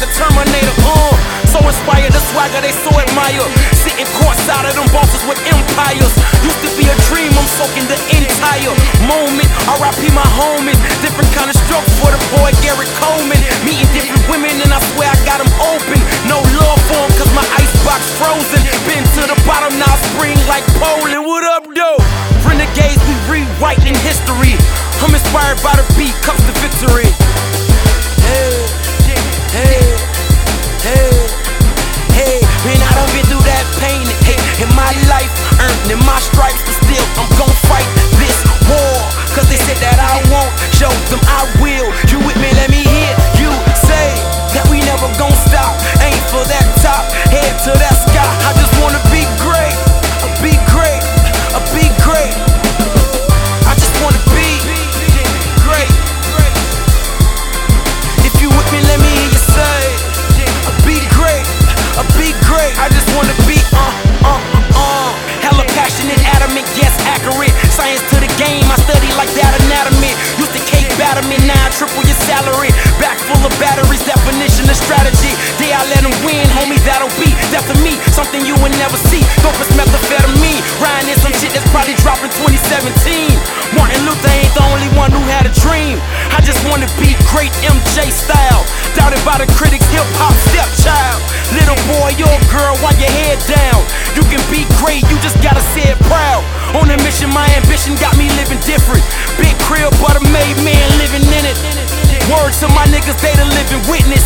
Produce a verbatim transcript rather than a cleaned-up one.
the Terminator. Uh, so inspired, the swagger they so admire. Sitting courtside of them bosses with empires. Used to be a dream, I'm soaking the entire moment. R I P my homies. Different kind of stroke for the boy Garrett Coleman. Meeting different women and I swear I got them open. No love for them cause my icebox frozen. Been to the bottom, now spring like Poland. What up, though? Renegades, we rewriting history. I'm inspired by the beat, comes the victory. Hey, hey, hey, hey. Man, I done been through that pain hey, in my life, earning my stripes, but still I'm gon' fight this war. Cause they said that I won't, show them I will. You with me, let me hear you say that we never gon' stop. Aim for that top, head to that sky. I just wanna be great, uh, be great, uh, be great. I just wanna be great. If you with me, let me hear you say, uh, be great, uh, be great. I just wanna be uh, uh, uh. Hella passionate, adamant, yes, accurate. Science to the game, I study like that anatomy. Used to cake batter me, now I triple your salary. Back full of batteries, definition of strategy. Day I let them win, homie, that'll be death to me. Something you would never see. Dopest methamphetamine. Ryan is some shit that's probably dropped in twenty seventeen. Martin Luther ain't the only one who had a dream. I just wanna be great M J style. Doubted by the critics, hip hop stepchild. Little boy, you're a girl, while your head down. You can be great, you just gotta say it proud. On a mission, my ambition got me living different. Big crib, but a made man living in it. Words to my niggas, they the living witness.